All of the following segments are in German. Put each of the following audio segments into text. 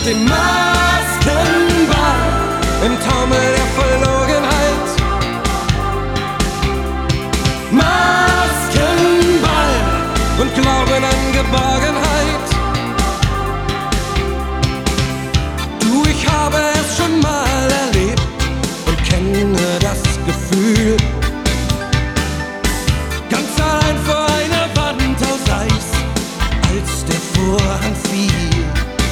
dem Maskenball, im Taumel der Verlogenheit. Maskenball und Glauben an Geborgenheit. Du, ich habe es schon mal erlebt und kenne das Gefühl, ganz allein vor einer Wand aus Eis, als der Vorhang fiel.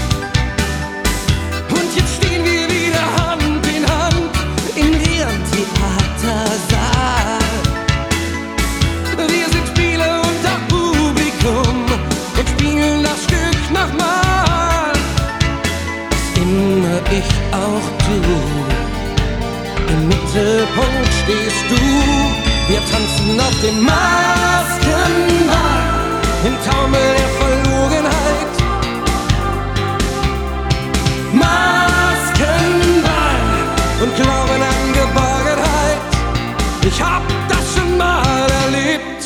Und jetzt stehen wir wieder Hand in Hand im leeren Theatersaal. Wir sind Spieler unter Publikum und spielen das Stück nochmal. Was immer ich auch tue, im Mittelpunkt stehst du. Wir tanzen auf dem Maskenball, im Taumel der Verlogenheit. Maskenball und Glauben an Geborgenheit. Ich hab das schon mal erlebt.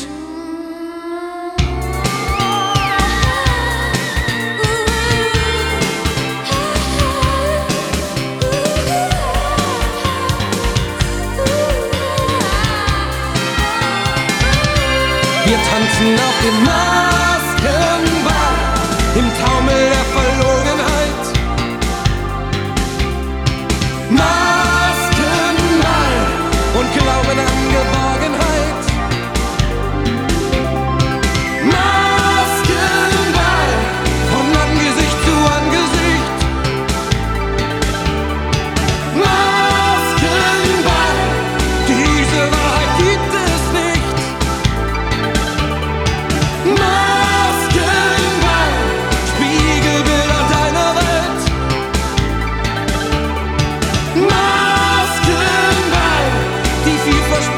Wir tanzen auf dem Maskenball, im Taumel der Verlogenheit. Maskenball und Glauben an Geborgenheit. Maskenball von Angesicht zu Angesicht. Maskenball, diese Wahrheit gibt es nicht. Maskenball, Spiegelbilder deiner Welt. Maskenball, die vielversprechende